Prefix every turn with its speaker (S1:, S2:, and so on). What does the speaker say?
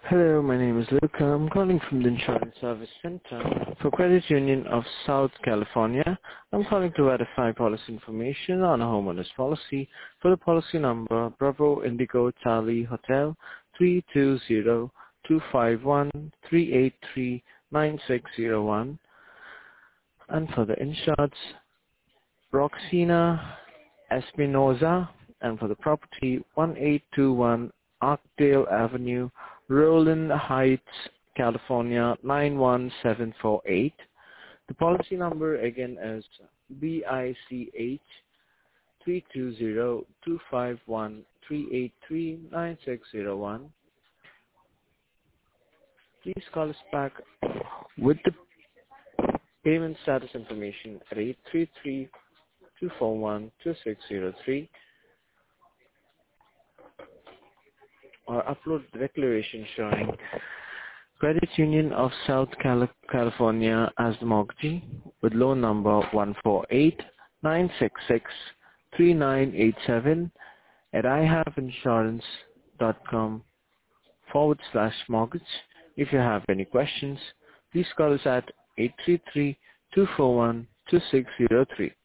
S1: Hello, my name is Luca. I'm calling from the Insurance Service Center for Credit Union of South California. I'm calling to verify policy information on a homeowner's policy for the policy number Bravo Indigo Charlie Hotel 320-251-383-9601, and for the insured Roxina Espinoza, and for the property 1821 Arkdale Avenue, Roland Heights, California 91748. The policy number again is BICH 320-251-383-9601. Please call us back with the payment status information at 833-241-2603, or upload the declaration showing Credit Union of South California as the mortgagee with loan number 148-966-3987 at ihaveinsurance.com/mortgage. If you have any questions, please call us at 833-241-2603.